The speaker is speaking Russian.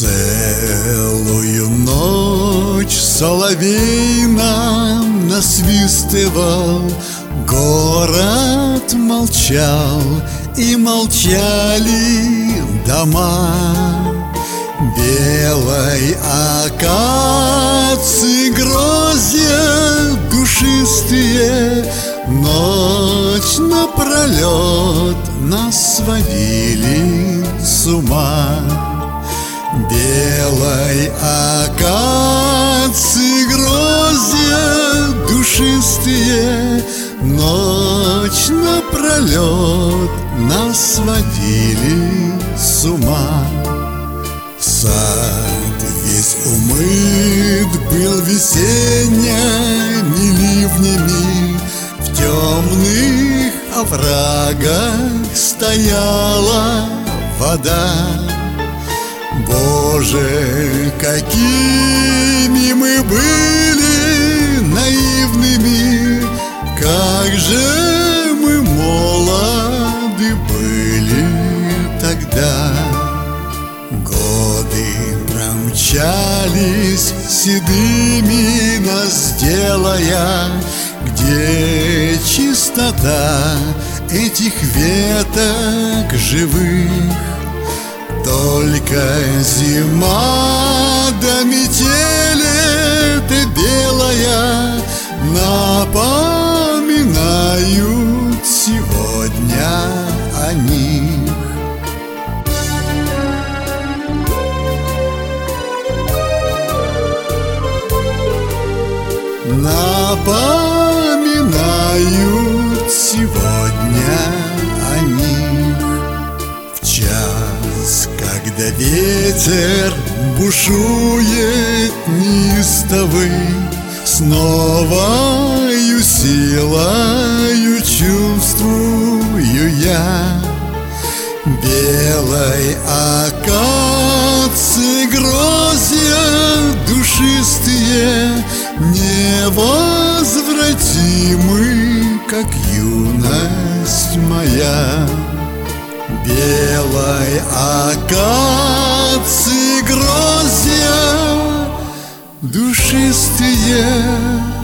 Целую ночь соловей нам насвистывал, город молчал, и молчали дома. Белой акации гроздья душистые ночь напролет нас сводили с ума. Белой акации гроздья душистые ночь напролет нас сводили с ума. Сад весь умыт был весенними ливнями, в темных оврагах стояла вода. Боже, какими мы были наивными, как же мы молоды были тогда. Годы промчались седыми нас делая, где чистота этих веток живых. Только зима да метель-то белая напоминают сегодня о них. Напоминают сегодня о них. В час, когда ветер бушует неистовый, с новою силою чувствую я. Белой акации гроздья душистые невозвратимы, как юность моя. Белой акации гроздья душистые